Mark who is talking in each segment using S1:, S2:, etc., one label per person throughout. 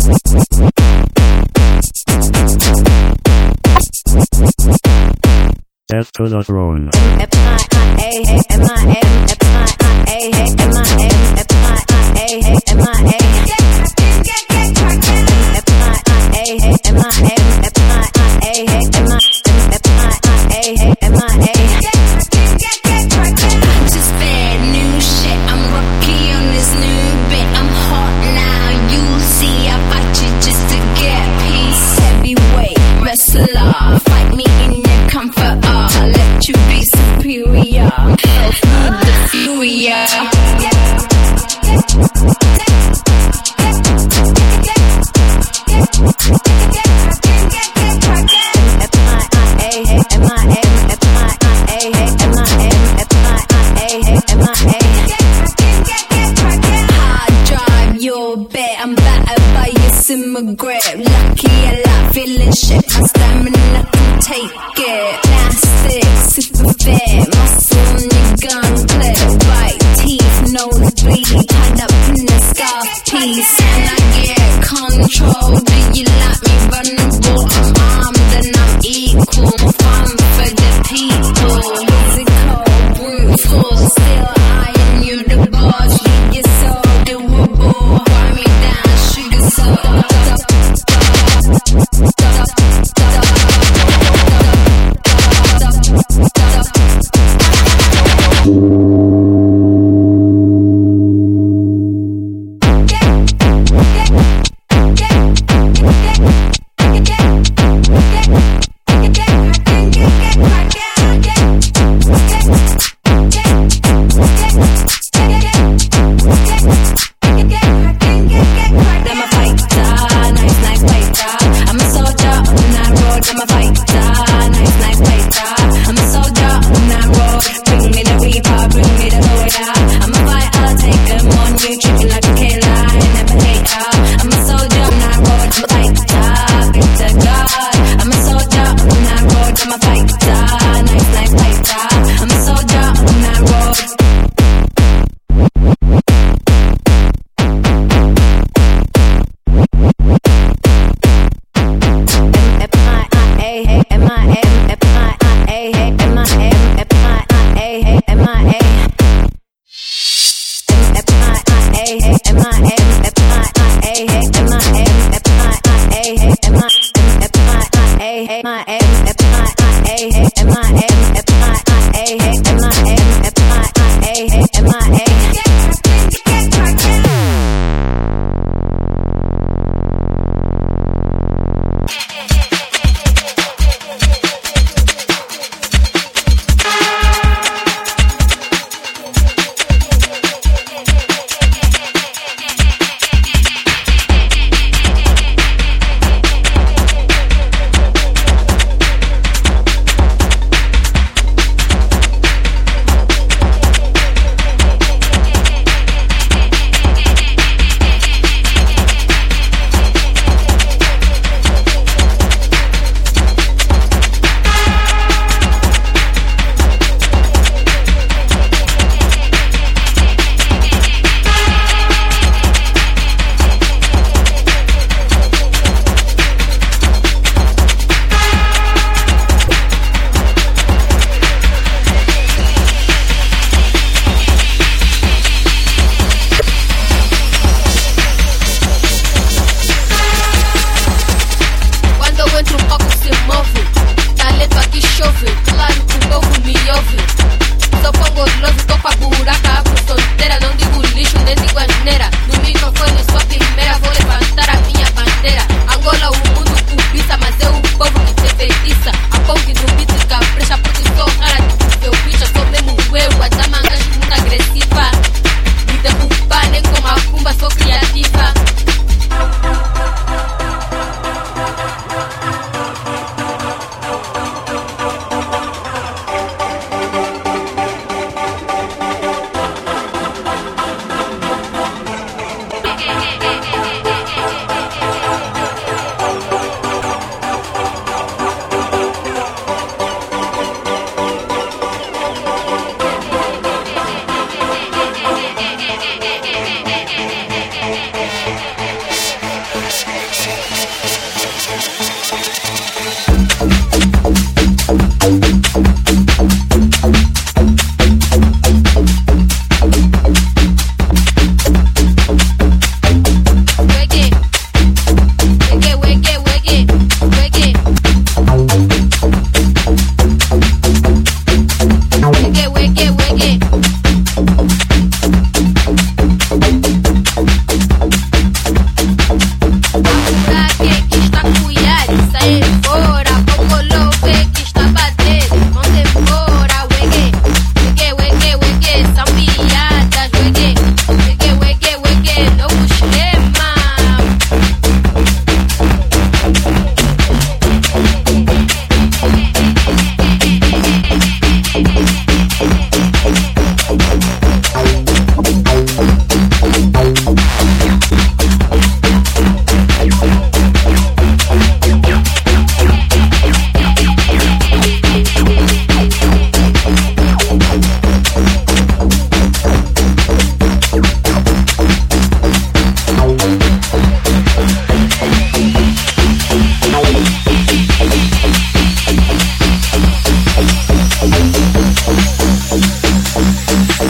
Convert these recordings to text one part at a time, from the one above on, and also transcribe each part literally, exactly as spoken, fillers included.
S1: Death to the throne.
S2: Fight me in your comfort, I'll let you be superior. Go through the fury. Hard drive your bet, I'm battered by your simmer grip. Lucky a lot, feeling shit, my stamina can take it. Plastic, super fit, muscle on your gun clip. White teeth, nose bleed, tied up in a scarf piece. And I get control, do you like me vulnerable? I'm armed and I'm equal, more fun for the people. Physical, brute force, still I am you the boss. Leave your soul doable, wind me down, sugar soul.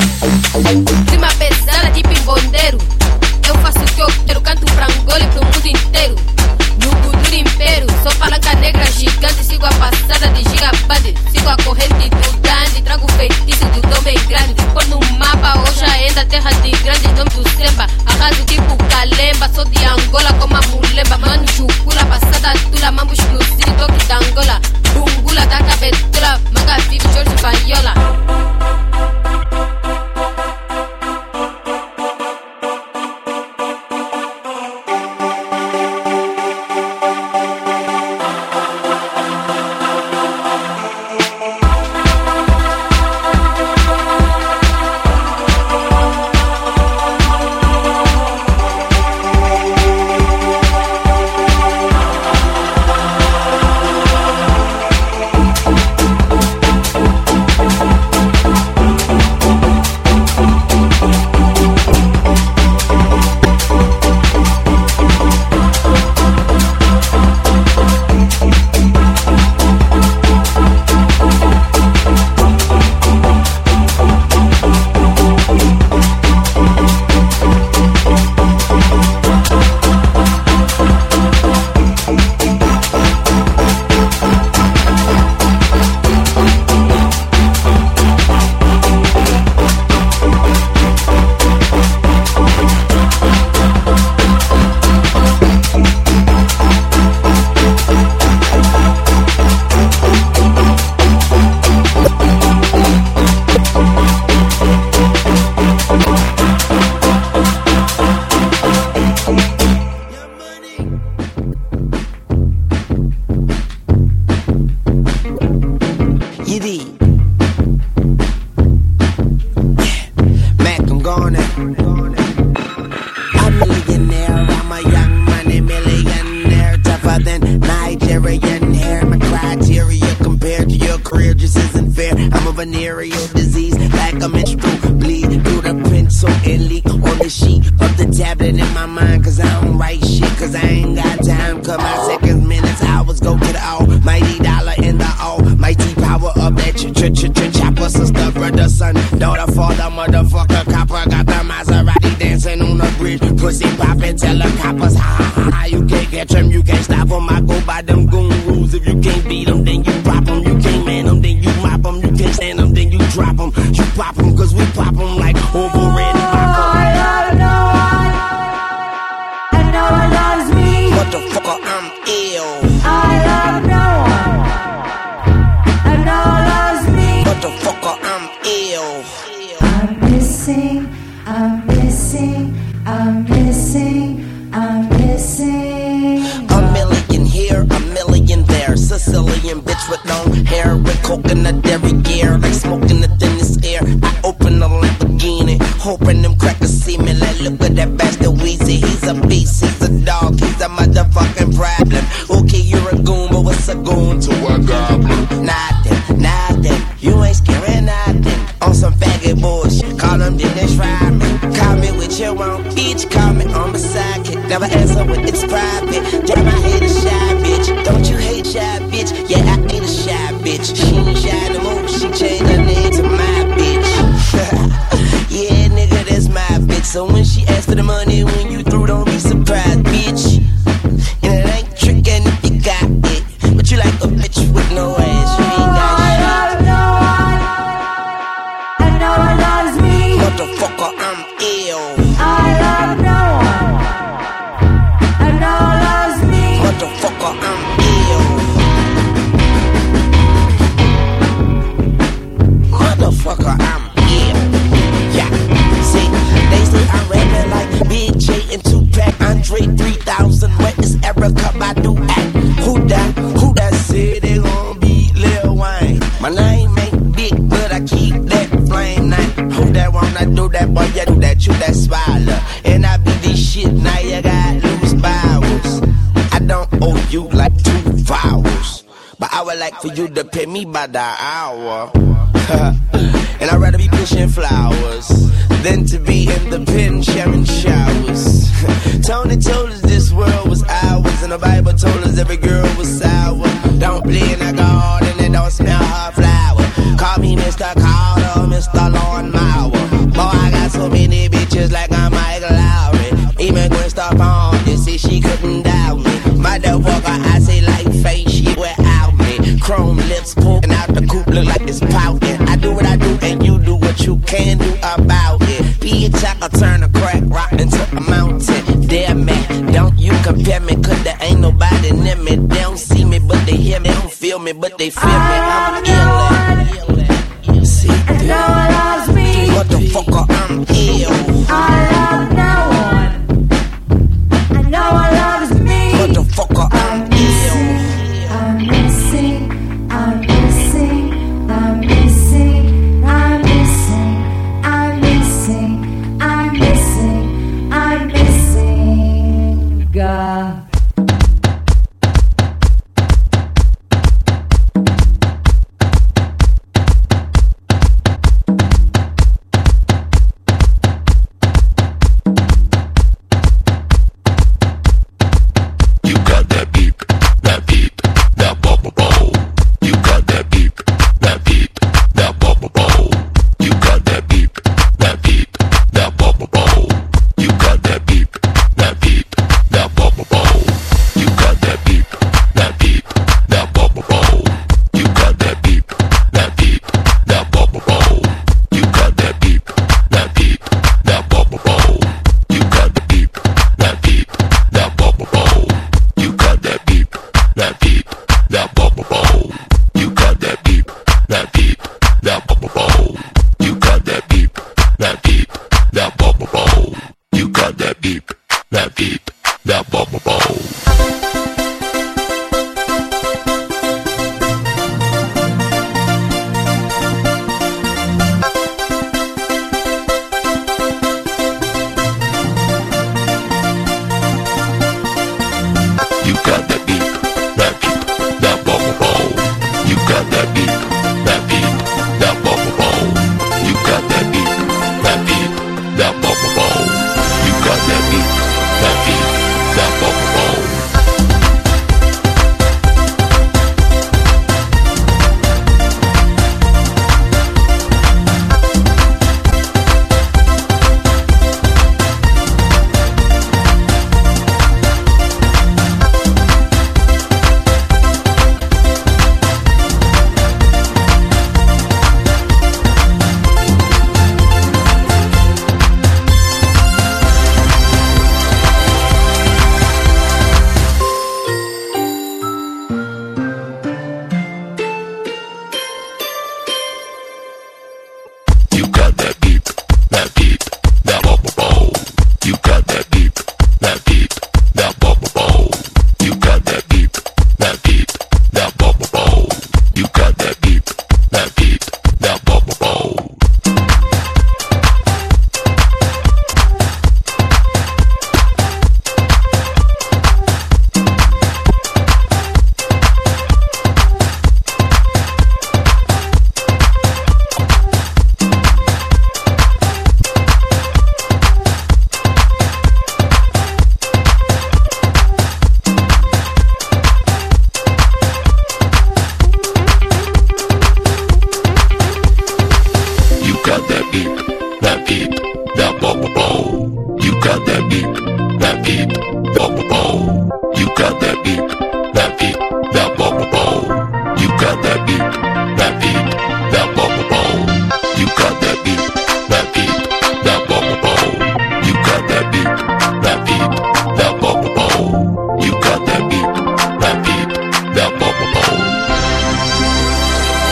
S3: Rima pesada tipo embondeiro. Eu faço o que eu quero, canto pra Angola e pro mundo inteiro. No Guduro Império, sou palanca negra gigante. Sigo a passada de gigabande. Sigo a corrente do Dandy. Trago o feitiço do dom bem grande. Pôr no mapa, hoje ainda terra de grandes nomes do Semba. Arraso tipo Kalemba, sou de Angola como a Mulemba. Mano, chucula, passada tula, mambo exclusivo, toque da Angola. Bungula da cabetura, manga vive, Jorge Vaiola.
S4: venereal disease, like a menstrual bleed through the pencil and leak on the sheet of the tablet in my mind. Cause I don't write shit, cause I ain't got time. Cause my seconds, minutes, hours go to the almighty dollar in the almighty power of that ch ch ch ch chopper. Sister, brother, son, daughter, father, motherfucker, copper. Got the Maserati dancing on the bridge, pussy poppin', tell the coppers, ha ha ha. You can't catch them, you can't stop them. I go by them goon rules. If you can't beat them, then you pop them. You can't man them, then you mop them. You can't stand them, then you drop them. You pop them, cause we pop them like over red pop them.
S5: I love no one, and no one loves me.
S4: Motherfucker, I'm ill.
S5: I love no one, and no one loves me.
S4: Motherfucker, I'm ill.
S5: I'm missing, I'm missing, I'm missing, I'm missing.
S4: A million here, a million there. Sicilian bitch with long hair and coconut dairy gear, like smoking the thinnest air. I open the Lamborghini, hoping them crackers see me. Like, look at that bastard Weezy. He's a beast, he's a dog, he's a motherfucking problem. Okay, you're a goon, but what's a goon to a goblin? Nothing, nothing. You ain't scaring nothing. On some faggot bullshit, call them then they try me. Call me with your own bitch, call me on my sidekick. Never answer when it's private. Damn, I hate a shy bitch. Don't you hate shy bitch? Yeah, I hate a shy bitch. She ain't shy no more, she changed her name to my bitch. Yeah, nigga, that's my bitch. So when she asks for the money, when you through, don't be surprised, bitch. And it ain't trickin' if you got it, but you like a bitch with no ass. You ain't got shit.
S5: I love no one, and no one loves me.
S4: Motherfucker, I'm ill.
S5: I love no one, and no one loves me.
S4: Motherfucker, I'm ill. Motherfucker, I'm ill. Yeah, see, they say I'm rapping like Big J and Tupac, Andre three thousand. Where is Erica Badu at? Who that? Who that said they gon' beat Lil Wayne? My name ain't big, but I keep that flame name. Who that wanna do that, boy? Yeah, do that, you that smiler. And I be this shit, now you got loose bowels. I don't owe you like two vowels, but I would like for you to pay me by the hour. And I'd rather be pushing flowers than to be in the pen sharing showers. Tony told us this world was ours, and the Bible told us every girl was sour. Don't play in the garden and don't smell her flower. Call me Mister Carter, Mister Lawn Mower. just like I'm Mike Lowry. Even Gwen Stefani, you see she couldn't doubt me. Motherfucker, I say like face, she without me. Chrome lips poking out the coupe, look like it's pouting. I do what I do and you do what you can do about it. Bitch, I can turn a crack rock into a mountain. Damn man, don't you compare me, cause there ain't nobody near me. They don't see me, but they hear me. They don't feel me, but they feel me. I'm ill. See,
S5: And no one loves me.
S4: motherfucker, I'm ill.
S5: I love no one. And no one loves me.
S4: Motherfucker, I'm ill.
S5: I'm missing, I'm missing, I'm missing, I'm missing, I'm missing, I'm missing, I'm missing God.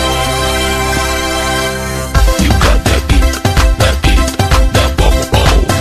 S6: You got that beat, that beat, that bubble ball.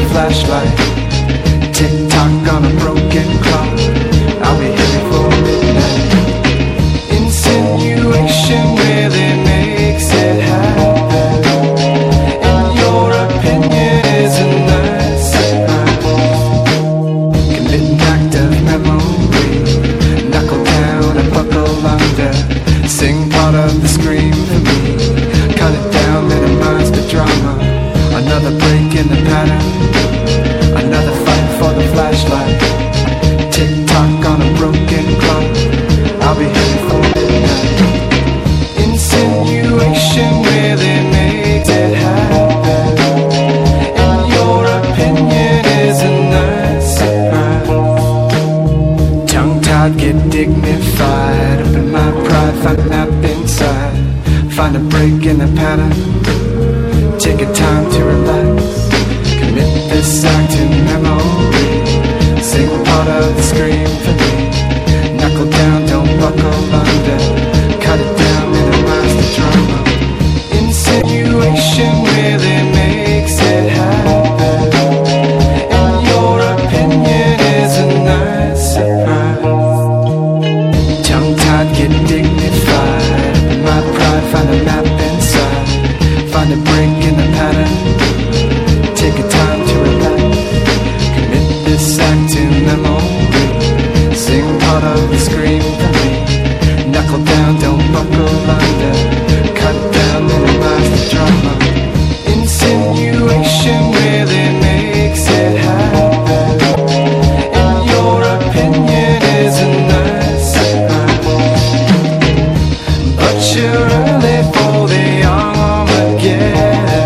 S6: flashlight. Tick tock on a broken clock. I'll be here before midnight. Insinuation really makes it happen. And your opinion is a nice surprise. Commit an act of memory. Knuckle down and buckle under. Sing part of the scream for me. Cut it down, minimize the drama. Another break in the pattern. Another fight for the flashlight. Tick tock on a broken clock. I'll be here before midnight. Insinuation really makes it happen. And your opinion is a nice surprise. Tongue-tied, get dignified. Open my pride, find a nap inside. Find a break in the pattern. Take a time to relax. Commit this act in memory. Sing part of the scream for me. Knuckle down, don't buckle under. Cut it down, minimize the drama. Insinuation really makes it happen. And your opinion is a nice surprise. Tongue-tied, get dignified. Open my pride, find a map inside. Find a break in the pattern. Take a time to relax. Commit this act in memory. Sing part of the scream for me. Knuckle down, don't buckle under. Cut it down, minimize the drama. Insinuation really makes it happen. And your opinion is a nice surprise. But you're early for the Armageddon.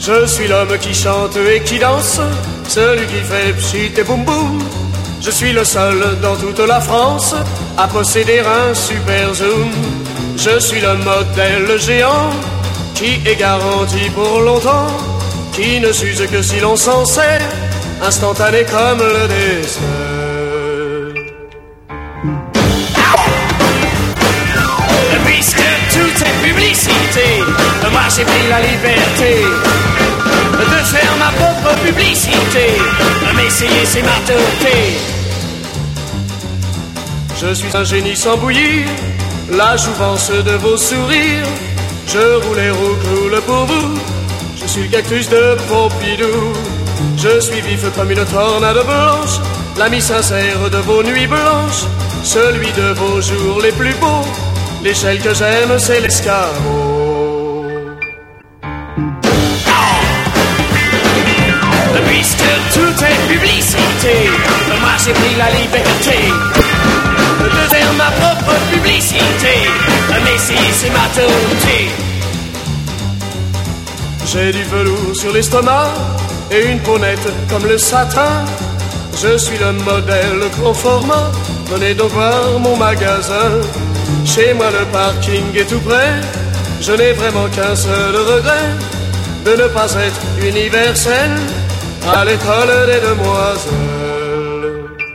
S7: Je suis l'homme qui chante et qui danse, celui qui fait pchit et boum boum. Je suis le seul dans toute la France à posséder un super zoom. Je suis le modèle géant qui est garanti pour longtemps, qui ne s'use que si l'on s'en sert, instantané comme le dessert. Puisque tout est publicité, moi j'ai pris la liberté de faire ma propre publicité. M'essayer c'est ma tauté. Je suis un génie sans bouillir, la jouvence de vos sourires. Je roule et roule pour vous, je suis le cactus de Pompidou. Je suis vif comme une tornade blanche, l'ami sincère de vos nuits blanches, celui de vos jours les plus beaux. L'échelle que j'aime, c'est l'escabeau. Puisque tout est publicité, moi j'ai pris la liberté de faire ma propre publicité. Mais si c'est ma tauté. J'ai du velours sur l'estomac et une peau nette comme le satin. Je suis le modèle grand format, venez donc voir mon magasin. Chez moi le parking est tout près, je n'ai vraiment qu'un seul regret, de ne pas être universel à l'école des demoiselles.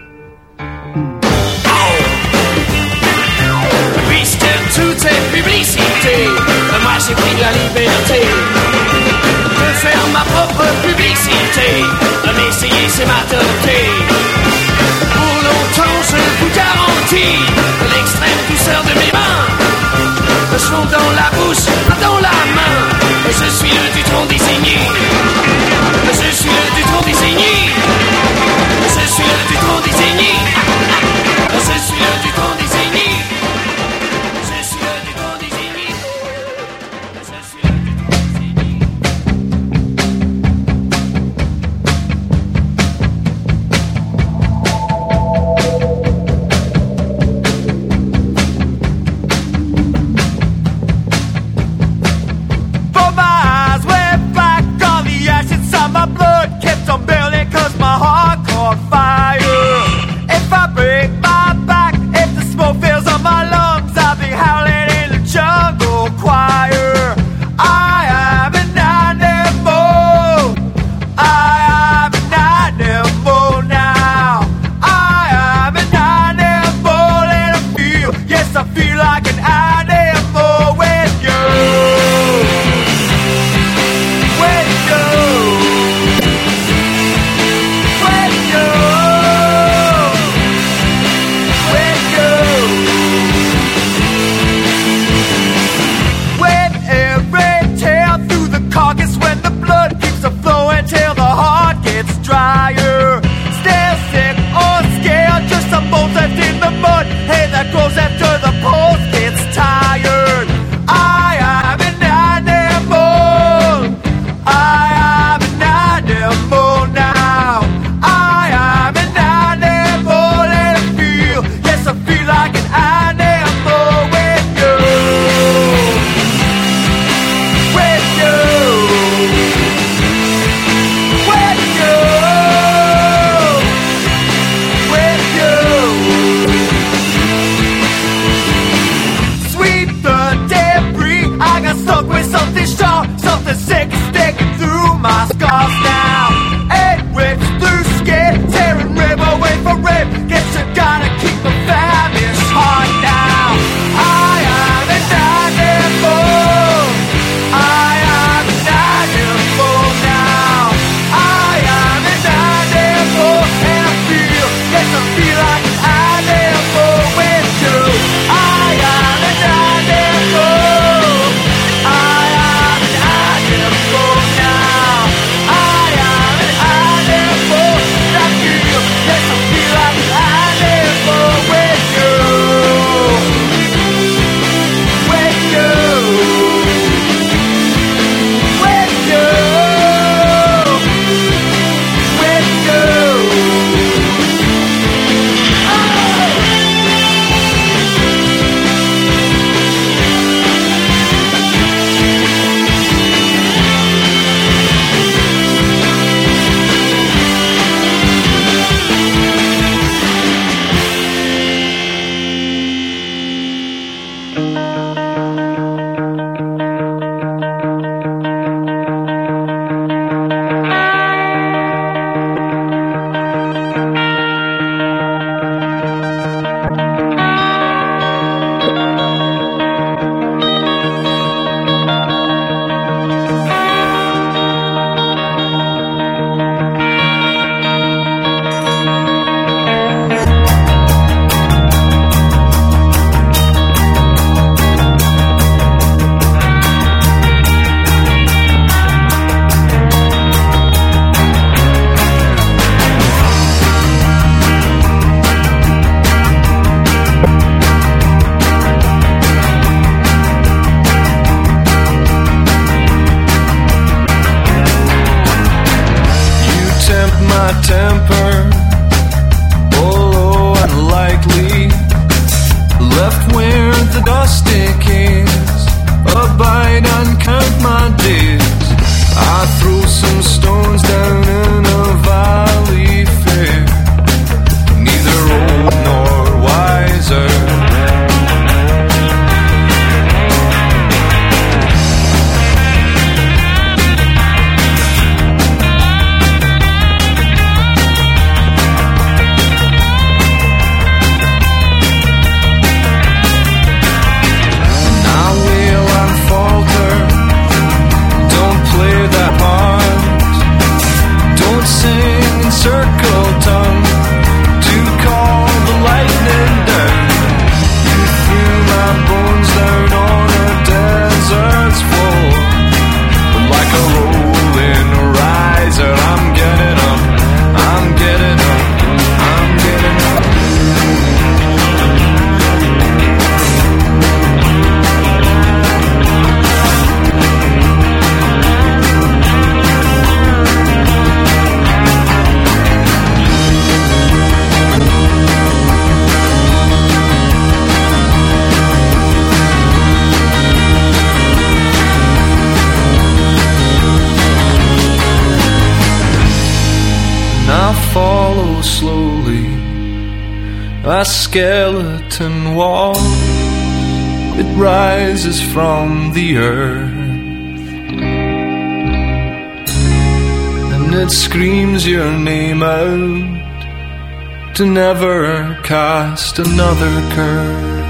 S7: Puisque tout est publicité, moi j'ai pris la liberté de faire ma propre publicité. M'essayer c'est ma tauté. Pour longtemps je vous garantis l'extrême douceur de mes mains, me sont dans la bouche, dans la main. Je suis le Dutron désigné, je suis le Dutron désigné, je suis le Dutron désigné, je suis le Dutron désigné, je suis le Dutron désigné, je suis le Dutron désigné.
S6: For my eyes were my temper, although unlikely. Left where the dust is, abide and count my days. I throw some stones down in a valley fair, neither old nor wiser. Circle tongue to call the lightning down. You threw my bones down on a desert's floor, but like a rolling riser, I'm getting up, I'm getting up, I'm getting up. I follow slowly a skeleton wall. It rises from the earth and it screams your name out to never cast another curse.